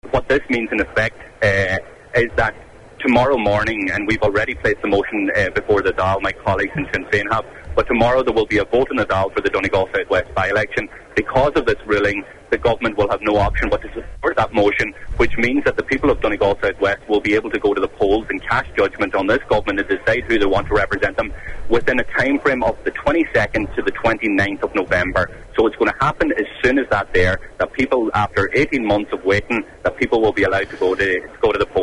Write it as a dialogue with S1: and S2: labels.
S1: what this means in effect is that tomorrow morning, and we've already placed the motion before the Dáil, my colleagues in Sinn Féin have, but tomorrow there will be a vote in the Dáil for the Donegal South West by-election. Because of this ruling, the government will have no option but to support that motion, which means that the people of Donegal South West will be able to go to the polls and cast judgment on this government and decide who they want to represent them within a time frame of the 22nd to the 29th of November. So it's going to happen as soon as that's there, that people, after 18 months of waiting, that people will be allowed to go to the polls.